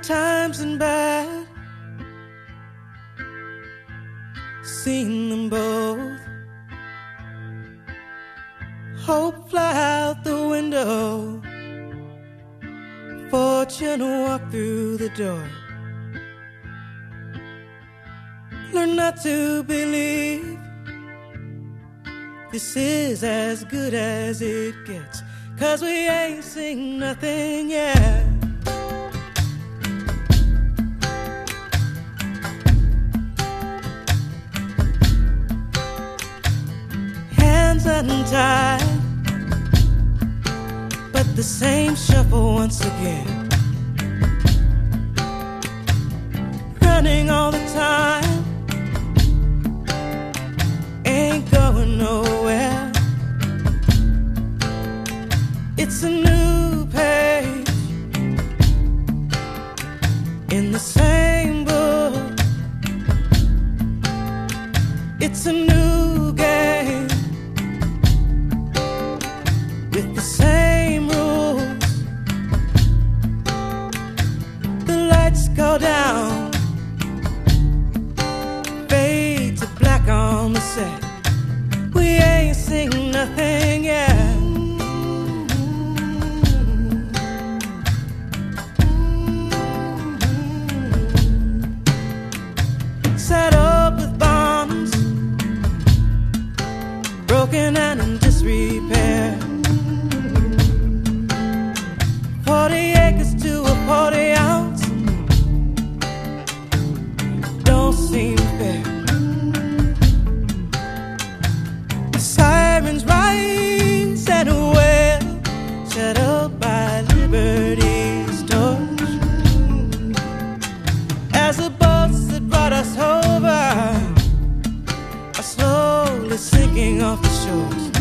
times and bad, seen them both. Hope fly out the window, fortune walk through the door. Learn not to believe this is as good as it gets, 'cause we ain't seen nothing yet. Hands untied, but the same shuffle once again. Running all the time, ain't going nowhere. It's a new page in the same book. It's a new game with the same rules. The lights go down, fade to black on the set. We ain't seen nothing yet. Saddled with bombs, broken and in disrepair. 40 acres to a 40 ounce, don't seem fair. Sirens rise and wail, shadowed by liberty's torch. As the boats that brought us over are slowly sinking off the shores.